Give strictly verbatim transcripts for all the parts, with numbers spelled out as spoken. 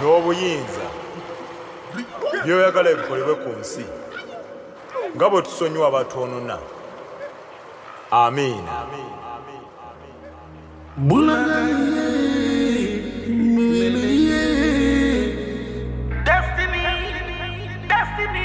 n'obuyinza byoyagala ebikolebwe ku nsi nga bwe tusonyiwa abatoonona. Amiina. Destiny, destiny.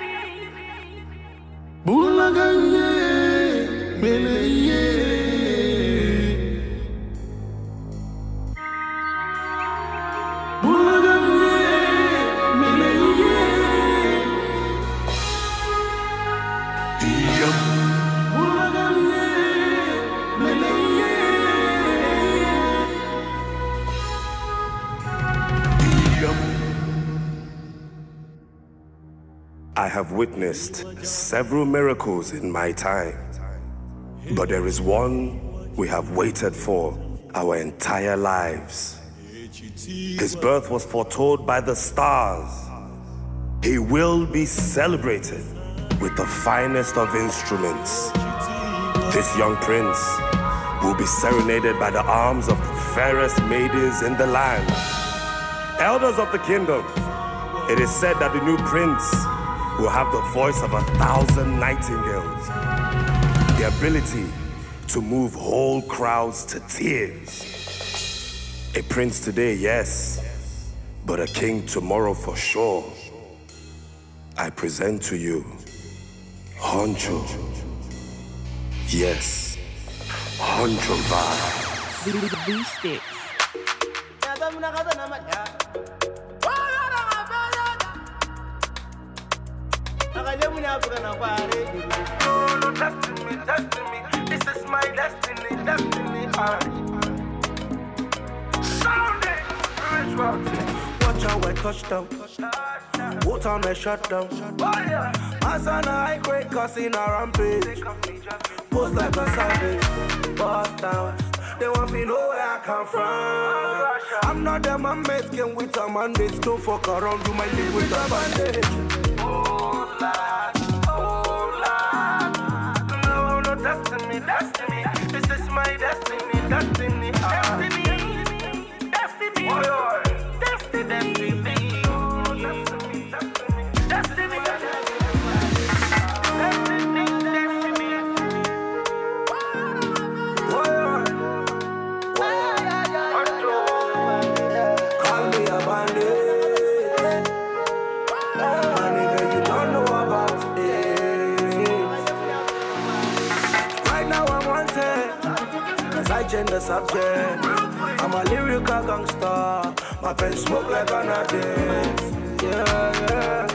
I have witnessed several miracles in my time, but there is one we have waited for our entire lives. His birth was foretold by the stars. He will be celebrated with the finest of instruments. This young prince will be serenaded by the arms of the fairest maidens in the land. Elders of the kingdom, it is said that the new prince will have the voice of a thousand nightingales, the ability to move whole crowds to tears. A prince today, yes, but a king tomorrow for sure. I present to you Huncho. Yes, Huncho Vibe. V-Sticks. Oh, no, testing me, testing me. This is my destiny, destiny. Sounding spiritual. Watch out, I touchdown. Water on my shutdown. My son, I great cussing a rampage. Post like a savage. Bust down. They want me know where I come from. I'm not the man making with a mandate. Don't fuck around, do my thing with a bandage. Oh, Lord, oh, Lord. No, no, testing me, testing me. This is my destiny, destiny. Destiny, destiny. Oh, Lord. Destiny, destiny. Oh, destiny, destiny. Destiny, destiny. The subject. I'm a lyrical gangster. My pen smoke like an artist. Yeah, yeah.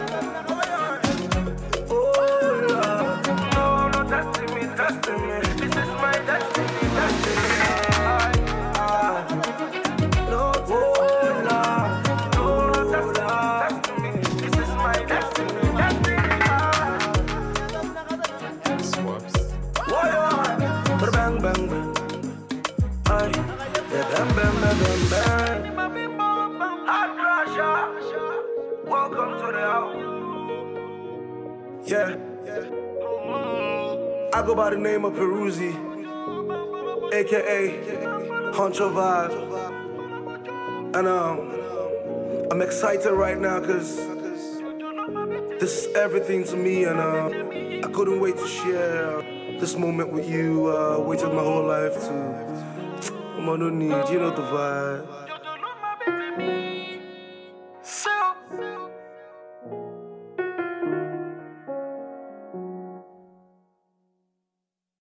Oh, Lord. No, no, testing me, testing me. This is my destiny, destiny. Ah, no, oh, Lord. No, no, testing me, testing me. This is my destiny, destiny. Swaps. Oh, bang, bang, bang. Ay, bang, bang, bang, bang, bang. Hot Russia. Welcome to the house. Yeah, I go by the name of Peruzzi, aka Huncho Vibe. And um, I'm excited right now because this is everything to me, and uh, I couldn't wait to share this moment with you. Uh, waited my whole life to. I'm on no need, you know the vibe.